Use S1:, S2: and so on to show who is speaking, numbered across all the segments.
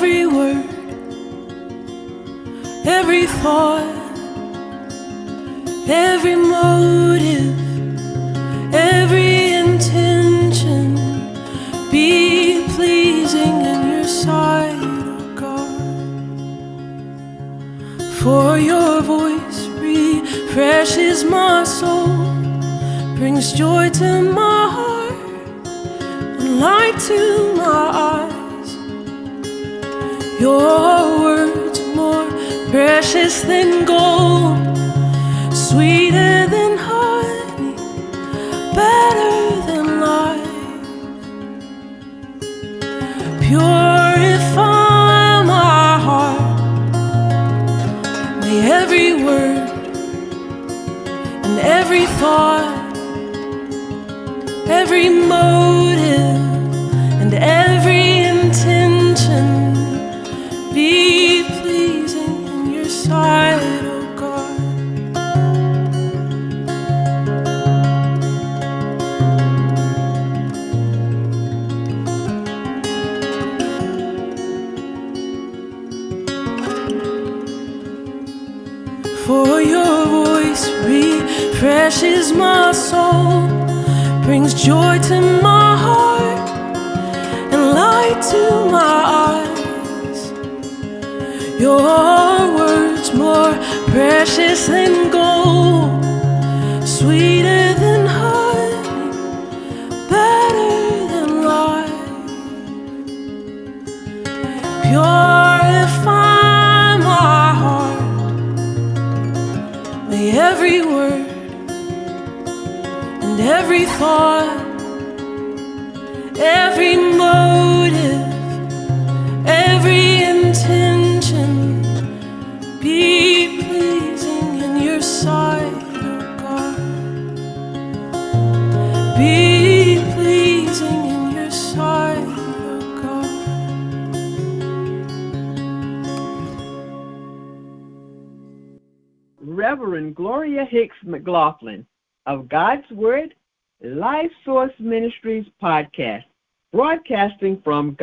S1: every word, every thought, every motive, every intention be pleasing in your sight, oh God. For your voice refreshes my soul, brings joy to my heart and light to my eyes. Your words more precious than gold, sweeter than honey, better than life. Purify my heart. May every word and every thought, every motive and every intention be pleasing in your sight, oh God. For your voice refreshes my soul, brings joy to my heart and light to my eyes. Your words more precious than gold, sweeter than honey, better than life. Purify my heart. May every word and every thought, every motive, every intention be pleasing in your sight, oh God. Be pleasing in your sight, oh God.
S2: Reverend Gloria Hicks McLaughlin of God's Word Life Source Ministries podcast, broadcasting from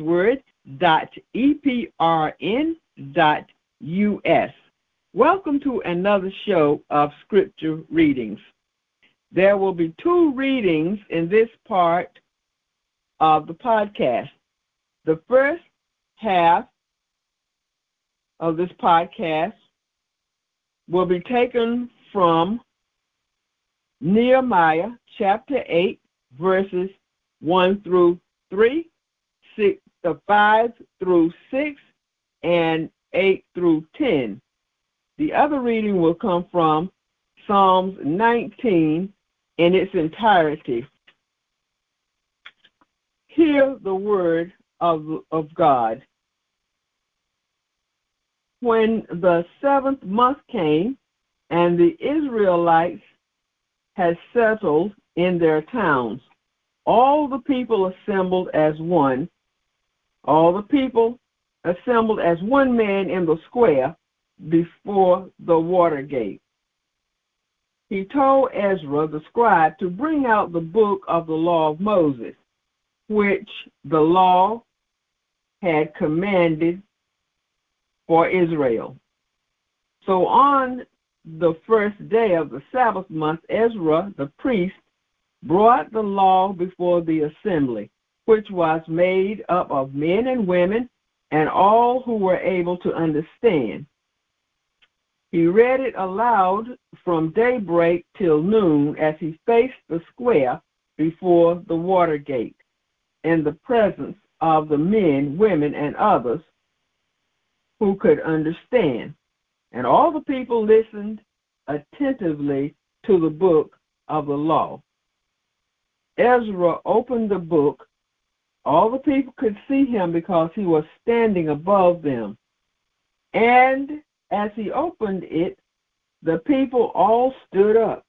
S2: godsword.eprn.us. Welcome to another show of scripture readings. There will be 2 readings in this part of the podcast. The first half of this podcast will be taken from Nehemiah chapter 8, verses 1 through 3, 5 through 6, and 8 through 10. The other reading will come from Psalms 19 in its entirety. Hear the word of God. When the 7th month came, and the Israelites had settled in their towns, all the people assembled as one. All the people assembled as one man in the square before the water gate. He told Ezra the scribe to bring out the book of the law of Moses, which the law had commanded for Israel. So on the first day of the Sabbath month, Ezra the priest brought the law before the assembly, which was made up of men and women and all who were able to understand. He read it aloud from daybreak till noon as he faced the square before the water gate, in the presence of the men, women, and others who could understand. And all the people listened attentively to the book of the law. Ezra opened the book. All the people could see him because he was standing above them. And as he opened it, the people all stood up.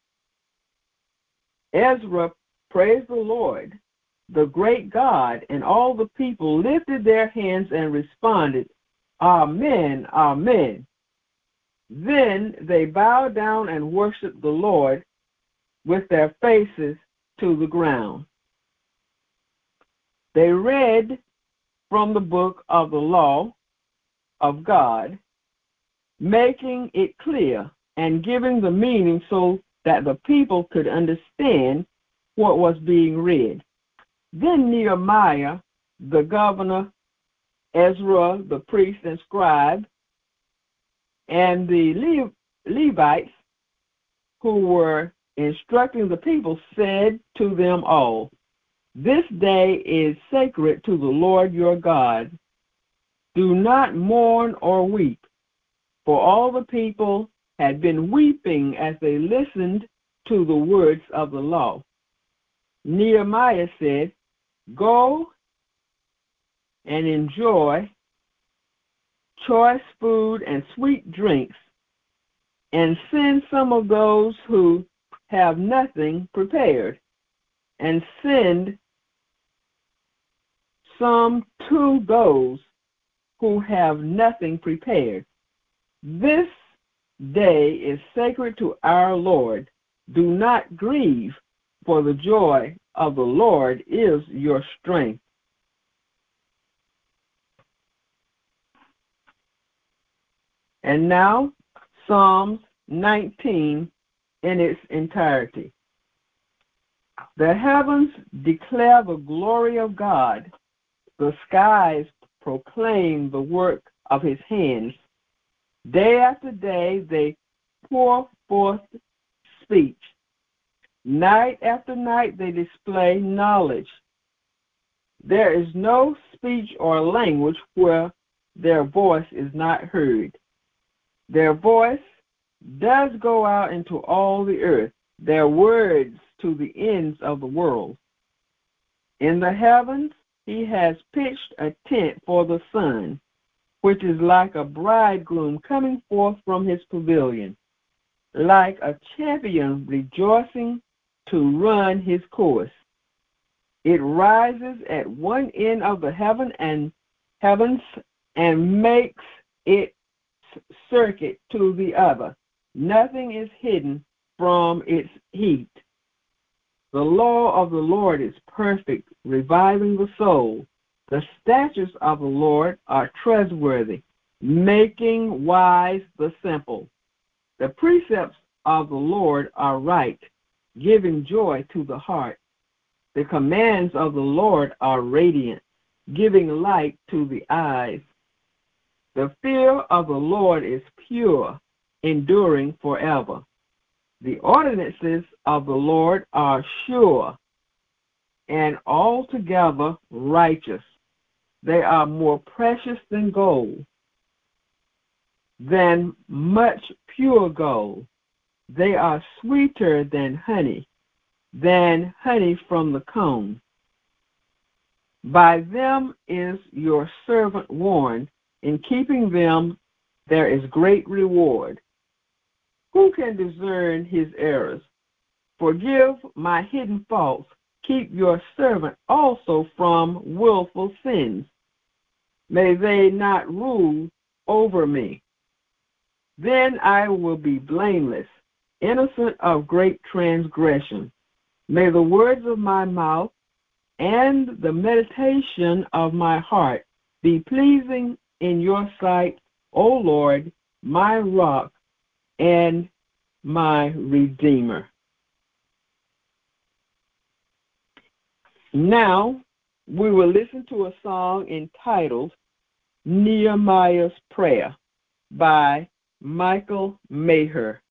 S2: Ezra praised the Lord, the great God, and all the people lifted their hands and responded, Amen, Amen. Then they bowed down and worshiped the Lord with their faces to the ground. They read from the book of the law of God, making it clear and giving the meaning so that the people could understand what was being read. Then Nehemiah, the governor, Ezra, the priest and scribe, and the Levites who were instructing the people said to them all, "This day is sacred to the Lord your God. Do not mourn or weep." For all the people had been weeping as they listened to the words of the law. Nehemiah said, "Go and enjoy choice food and sweet drinks, and send some of those who have nothing prepared, and send some to those who have nothing prepared. This day is sacred to our Lord. Do not grieve, for the joy of the Lord is your strength." And now, Psalms 19 in its entirety. The heavens declare the glory of God. The skies proclaim the work of his hands. Day after day they pour forth speech. Night after night they display knowledge. There is no speech or language where their voice is not heard. Their voice does go out into all the earth, their words to the ends of the world. In the heavens he has pitched a tent for the sun, which is like a bridegroom coming forth from his pavilion, like a champion rejoicing to run his course. It rises at one end of the heavens and makes its circuit to the other. Nothing is hidden from its heat. The law of the Lord is perfect, reviving the soul. The statutes of the Lord are trustworthy, making wise the simple. The precepts of the Lord are right, giving joy to the heart. The commands of the Lord are radiant, giving light to the eyes. The fear of the Lord is pure, enduring forever. The ordinances of the Lord are sure and altogether righteous. They are more precious than gold, than much pure gold. They are sweeter than honey from the comb. By them is your servant warned. In keeping them there is great reward. Who can discern his errors? Forgive my hidden faults. Keep your servant also from willful sins. May they not rule over me. Then I will be blameless, innocent of great transgression. May the words of my mouth and the meditation of my heart be pleasing in your sight, O Lord, my rock and my redeemer. Now we will listen to a song entitled Nehemiah's Prayer by Michael Maher.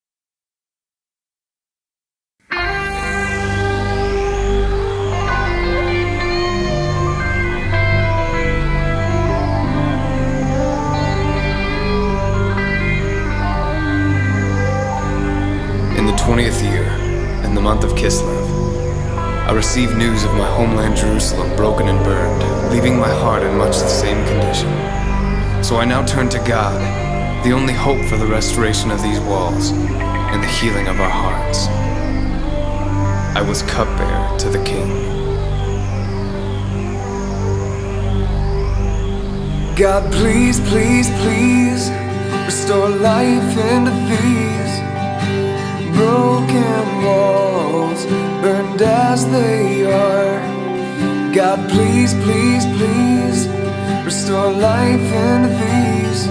S3: In the 20th year, in the month of Kislev, I received news of my homeland Jerusalem broken and burned, leaving my heart in much the same condition. So I now turn to God, the only hope for the restoration of these walls and the healing of our hearts. I was cupbearer to the King.
S4: God, please, please, please, restore life into these broken walls, burned as they are. God, please, please, please, restore life into these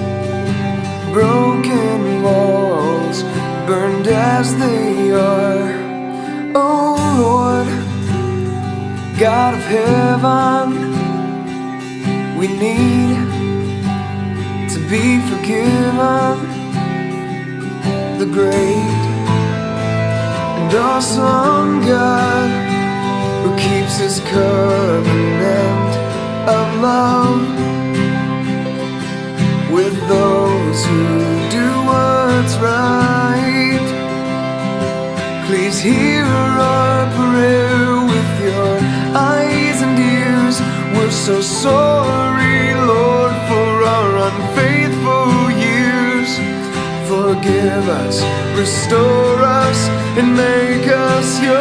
S4: broken walls, burned as they are. Oh Lord, God of heaven, we need to be forgiven. The great and awesome God who keeps his covenant of love with those who do what's right. Please hear our prayer with your eyes and ears. We're so sorry, Lord, for our unfaithful years. Forgive us, restore us, and make us yours.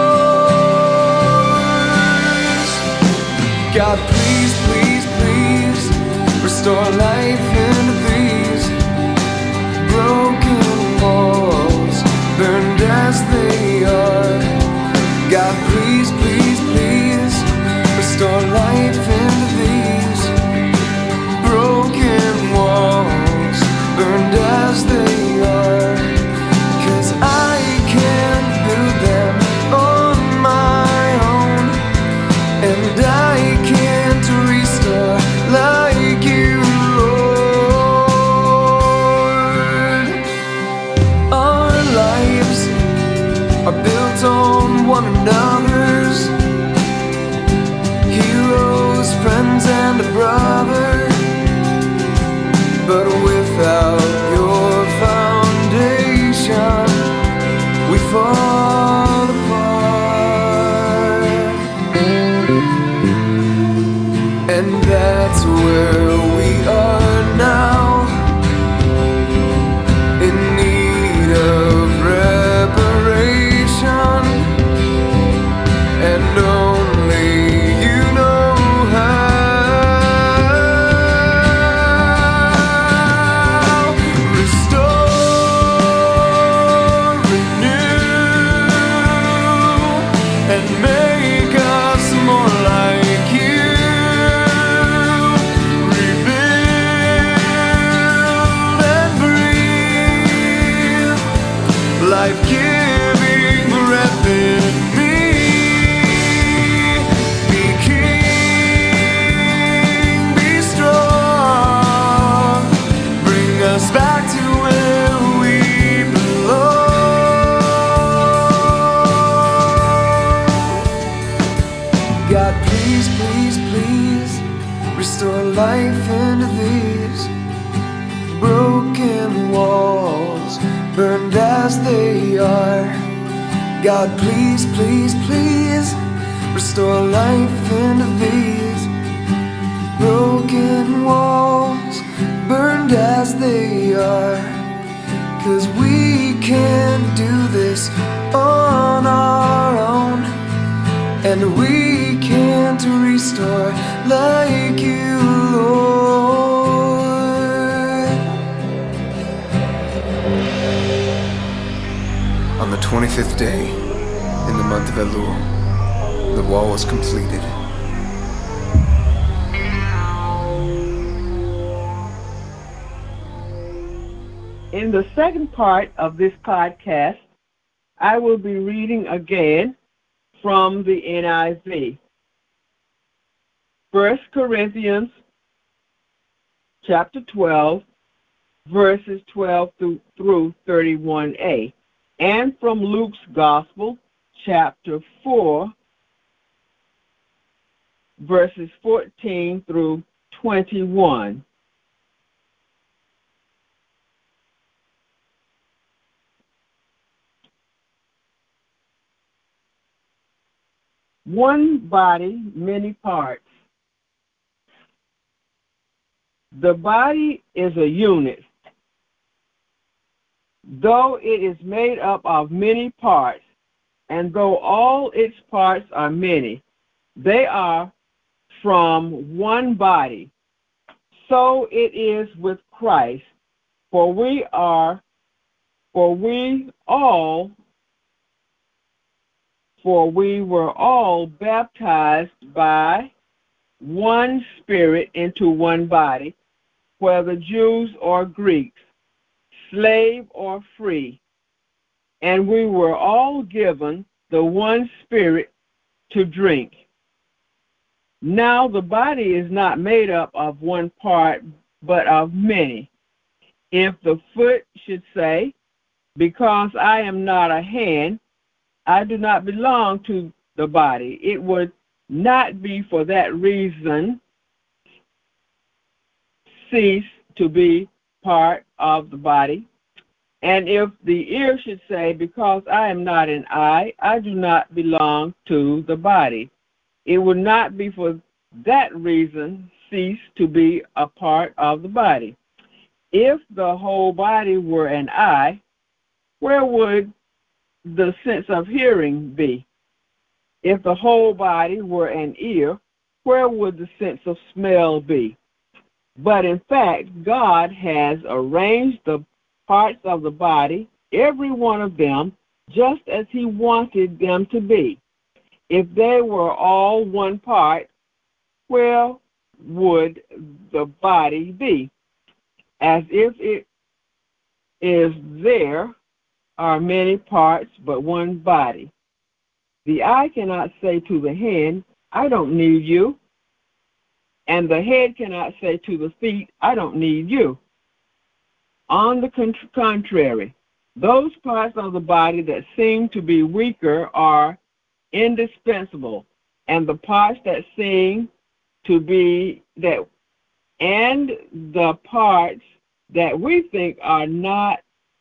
S4: God, please, please, please, restore life into these broken walls, burned as they are. God, please, please, please, restore life into these broken walls, burned as they are. 'Cause I can't build them on my own, and I can't restore like you, Lord. Our lives are built on one another's, heroes, friends, and a brother. But without your foundation, we fall apart. And that's where we are now, in need of reparation. And only you know how. Restore, renew, and make us more like you. Rebuild and breathe life-giving breath in me. Be king, be strong, bring us back to where we belong. God, please, please, please, restore life into these broken walls, burned as they are. God, please, please, please, restore life into these broken walls, burned as they are. 'Cause we can't do this on our own, and we can't restore like you, Lord.
S3: On the 25th day, in the month of Elul, the wall was completed.
S2: In the second part of this podcast, I will be reading again from the NIV. 1 Corinthians chapter 12, verses 12 through 31a, and from Luke's Gospel, chapter 4, verses 14 through 21. One body, many parts. The body is a unit. Though it is made up of many parts, and though all its parts are many, they are from one body. So it is with Christ, for we were all baptized by one spirit into one body, whether Jews or Greeks, slave or free, and we were all given the one spirit to drink. Now the body is not made up of one part, but of many. If the foot should say, because I am not a hand, I do not belong to the body, it would not be for that reason cease to be part of the body. And if the ear should say, because I am not an eye, I do not belong to the body, it would not be for that reason cease to be a part of the body. If the whole body were an eye, where would the sense of hearing be? If the whole body were an ear, where would the sense of smell be? But in fact, God has arranged the parts of the body, every one of them, just as He wanted them to be. If they were all one part, where would the body be? As if it is there are many parts, but one body. The eye cannot say to the hand, I don't need you. And the head cannot say to the feet, I don't need you. On the contrary, those parts of the body that seem to be weaker are indispensable, and the parts that seem to be that, and the parts that we think are not,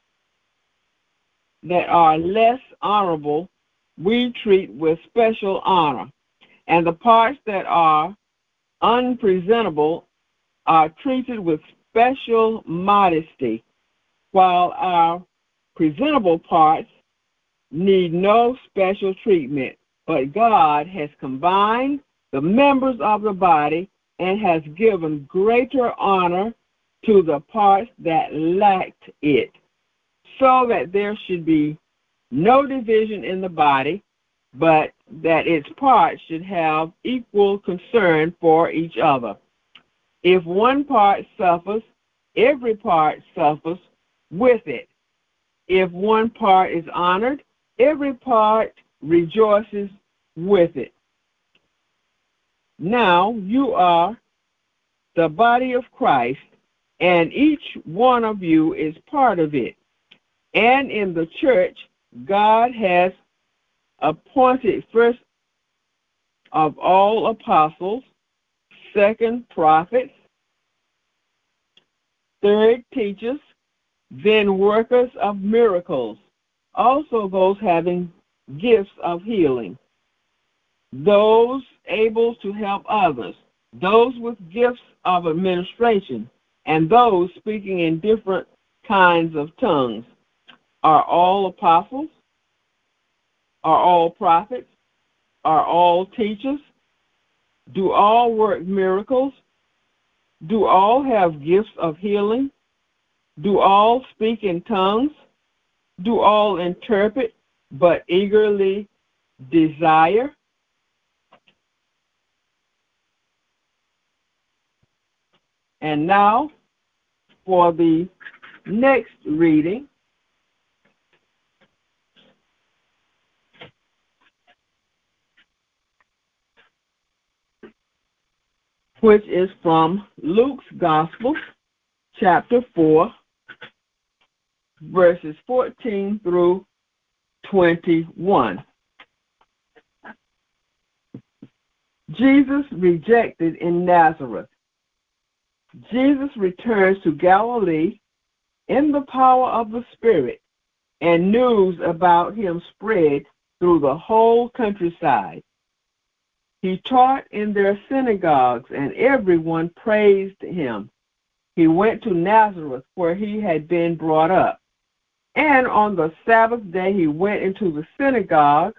S2: that are less honorable, we treat with special honor, and the parts that are unpresentable are treated with special modesty, while our presentable parts need no special treatment. But God has combined the members of the body and has given greater honor to the parts that lacked it, so that there should be no division in the body, but that its parts should have equal concern for each other. If one part suffers, every part suffers with it. If one part is honored, every part rejoices with it. Now you are the body of Christ, and each one of you is part of it. And in the church, God has appointed first of all apostles, second prophets, third teachers, then workers of miracles, also those having gifts of healing, those able to help others, those with gifts of administration, and those speaking in different kinds of tongues. Are all apostles? Are all prophets? Are all teachers? Do all work miracles? Do all have gifts of healing? Do all speak in tongues? Do all interpret, but eagerly desire? And now, for the next reading, which is from Luke's Gospel, chapter 4, verses 14 through 21. Jesus rejected in Nazareth. Jesus returns to Galilee in the power of the Spirit, and news about him spread through the whole countryside. He taught in their synagogues, and everyone praised him. He went to Nazareth, where he had been brought up. And on the Sabbath day he went into the synagogue,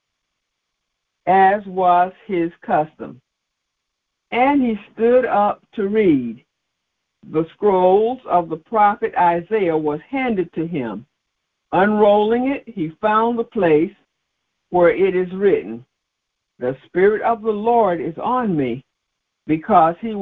S2: as was his custom. And he stood up to read. The scrolls of the prophet Isaiah was handed to him. Unrolling it, he found the place where it is written, "The Spirit of the Lord is on me, because he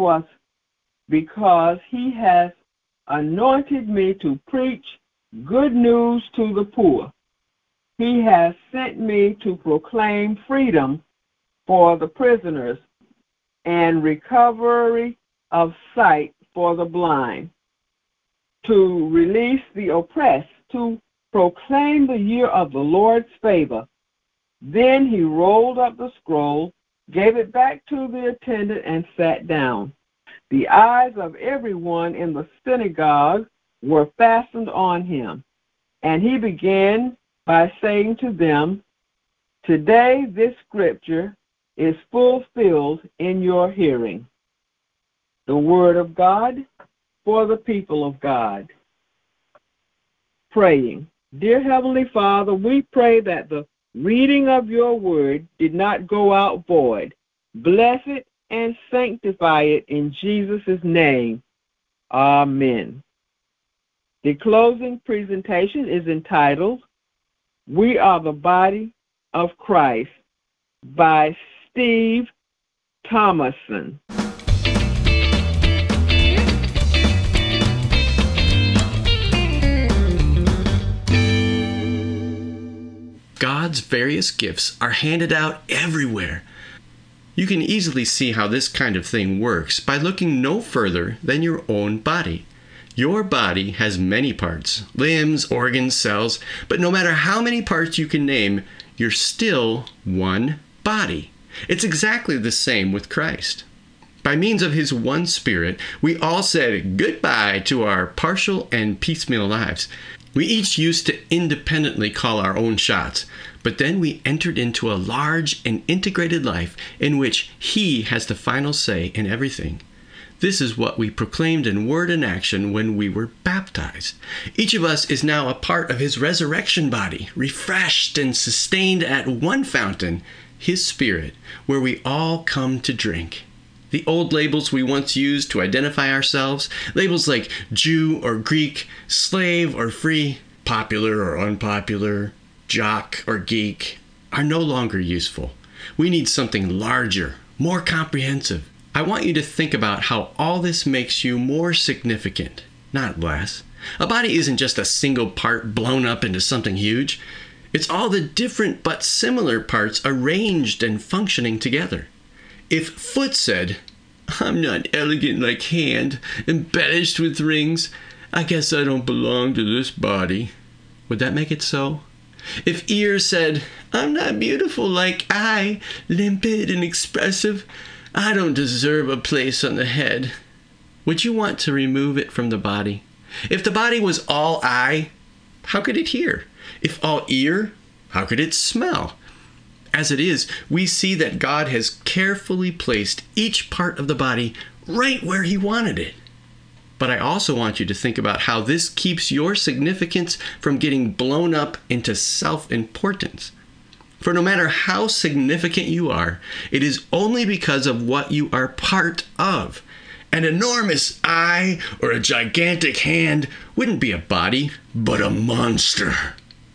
S2: has anointed me to preach good news to the poor. He has sent me to proclaim freedom for the prisoners and recovery of sight for the blind, to release the oppressed, to proclaim the year of the Lord's favor. Then he rolled up the scroll, gave it back to the attendant, and sat down. The eyes of everyone in the synagogue were fastened on him, and he began by saying to them, "Today this scripture is fulfilled in your hearing." The word of God for the people of God. Praying. Dear Heavenly Father, we pray that the reading of your word did not go out void. Bless it and sanctify it in Jesus' name. Amen. The closing presentation is entitled, "We Are the Body of Christ" by Steve Thomason.
S5: God's various gifts are handed out everywhere. You can easily see how this kind of thing works by looking no further than your own body. Your body has many parts, limbs, organs, cells, but no matter how many parts you can name, you're still one body. It's exactly the same with Christ. By means of his one Spirit, we all said goodbye to our partial and piecemeal lives. We each used to independently call our own shots, but then we entered into a large and integrated life in which he has the final say in everything. This is what we proclaimed in word and action when we were baptized. Each of us is now a part of his resurrection body, refreshed and sustained at one fountain, his Spirit, where we all come to drink. The old labels we once used to identify ourselves, labels like Jew or Greek, slave or free, popular or unpopular, jock or geek, are no longer useful. We need something larger, more comprehensive. I want you to think about how all this makes you more significant, not less. A body isn't just a single part blown up into something huge. It's all the different but similar parts arranged and functioning together. If foot said, "I'm not elegant like hand, embellished with rings, I guess I don't belong to this body," would that make it so? If ear said, "I'm not beautiful like eye, limpid and expressive, I don't deserve a place on the head," would you want to remove it from the body? If the body was all eye, how could it hear? If all ear, how could it smell? As it is, we see that God has carefully placed each part of the body right where he wanted it. But I also want you to think about how this keeps your significance from getting blown up into self-importance. For no matter how significant you are, it is only because of what you are part of. An enormous eye or a gigantic hand wouldn't be a body, but a monster.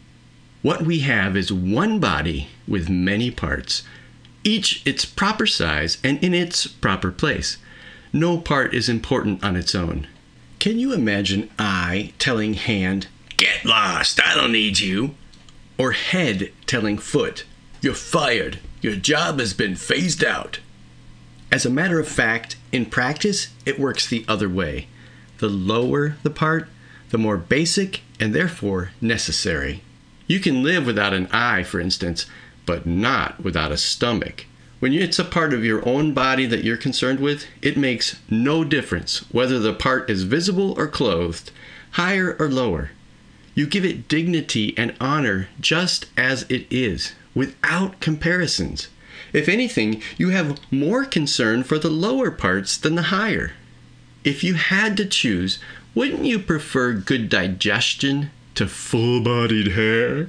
S5: What we have is one body with many parts, each its proper size and in its proper place. No part is important on its own. Can you imagine eye telling hand, "Get lost, I don't need you," or head telling foot, "You're fired, your job has been phased out"? As a matter of fact, in practice, it works the other way. The lower the part, the more basic and therefore necessary. You can live without an eye, for instance, but not without a stomach. When it's a part of your own body that you're concerned with, it makes no difference whether the part is visible or clothed, higher or lower. You give it dignity and honor just as it is, without comparisons. If anything, you have more concern for the lower parts than the higher. If you had to choose, wouldn't you prefer good digestion to full-bodied hair?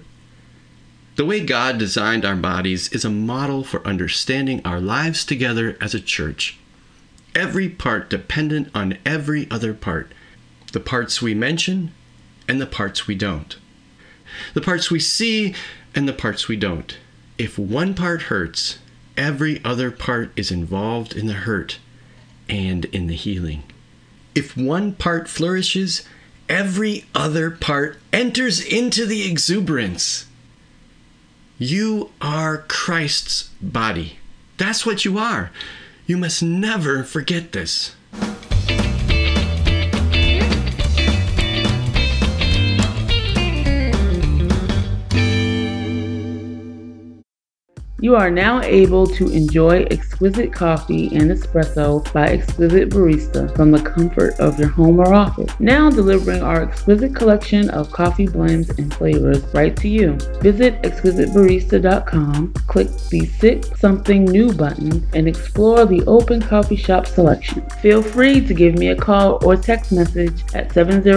S5: The way God designed our bodies is a model for understanding our lives together as a church. Every part dependent on every other part. The parts we mention and the parts we don't. The parts we see and the parts we don't. If one part hurts, every other part is involved in the hurt. and in the healing. If one part flourishes, every other part enters into the exuberance. You are Christ's body. That's what you are. You must never forget this.
S6: You are now able to enjoy exquisite coffee and espresso by Exquisite Barista from the comfort of your home or office. Now delivering our exquisite collection of coffee blends and flavors right to you. Visit exquisitebarista.com, click the Sip Something New button, and explore the open coffee shop selection. Feel free to give me a call or text message at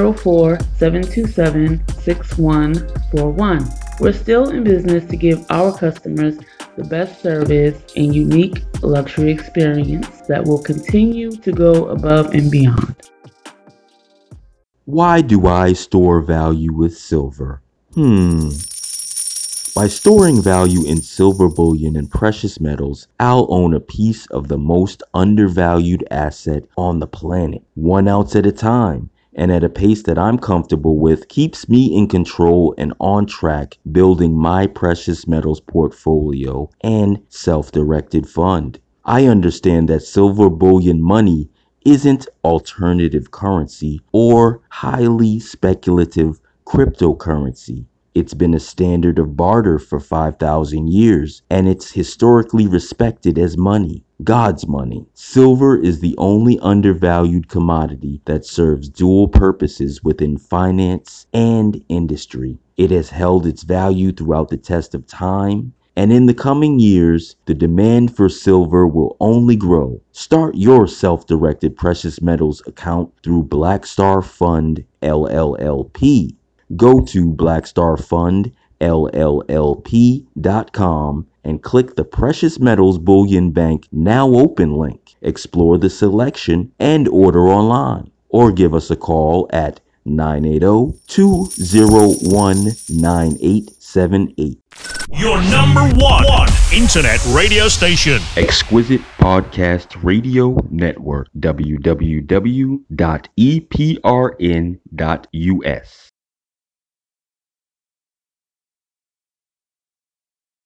S6: 704-727-6141. We're still in business to give our customers the best service and unique luxury experience that will continue to go above and beyond.
S7: Why do I store value with silver? By storing value in silver bullion and precious metals, I'll own a piece of the most undervalued asset on the planet, 1 ounce at a time. And at a pace that I'm comfortable with, keeps me in control and on track building my precious metals portfolio and self-directed fund. I understand that silver bullion money isn't alternative currency or highly speculative cryptocurrency. It's been a standard of barter for 5,000 years, and it's historically respected as money. God's money. Silver is the only undervalued commodity that serves dual purposes within finance and industry. It has held its value throughout the test of time, and in the coming years, the demand for silver will only grow. Start your self-directed precious metals account through Black Star Fund LLLP. Go to blackstarfundllp.com and click the Precious Metals Bullion Bank Now Open link. Explore the selection and order online. Or give us a call at 980-201-9878.
S8: Your number one internet radio station.
S7: Exquisite Podcast Radio Network. www.eprn.us.